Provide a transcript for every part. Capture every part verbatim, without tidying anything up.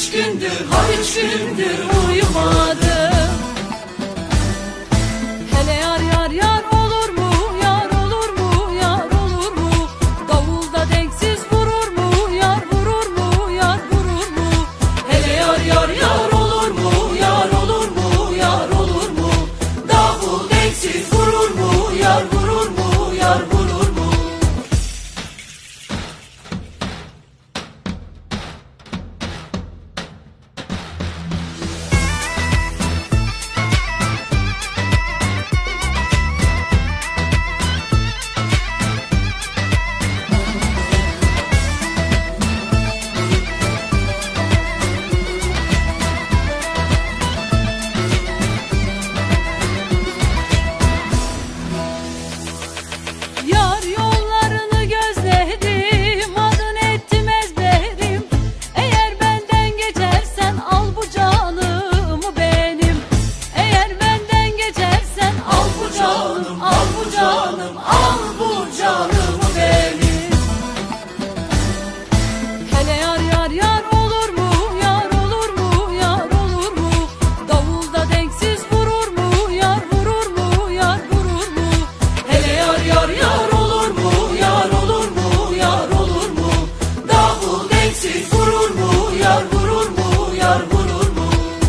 üç gündür, ha üç gündür uyumadım. Hele yar yar yar olur mu, yar olur mu, yar olur mu? Davulda denksiz vurur mu, yar vurur mu, yar vurur mu? Hele yar yar yar olur mu, yar olur mu, yar olur mu? Davul denksiz vurur mu, yar vurur mu, yar vurur mu? Yar yollarını gözledim, adın ettim ezberim. Eğer benden geçersen al bu canımı benim. Eğer benden geçersen al bu canım, al bu canım, al bu canımı benim. Hele yar yar yar olur mu, yar olur mu, yar olur mu? Davulda denksiz vurur mu, yar vurur mu, yar vurur mu? Hele yar yar yar olur mu, yar olur mu, yar olur mu? Davul denksiz vurur mu, yar vurur mu, yar vurur mu?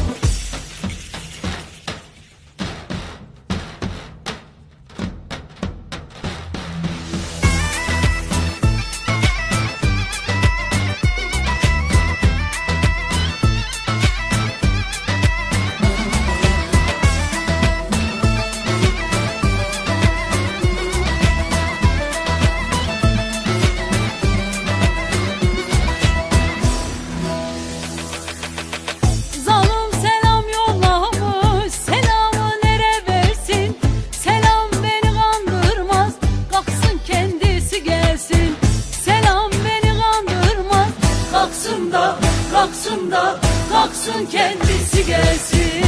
Zalım selam yollamış, selamı nere versin? Selam beni kandırmaz, kalksın kendisi gelsin. Selam beni kandırmaz, kalksın da, kalksın da, kalksın kendisi gelsin.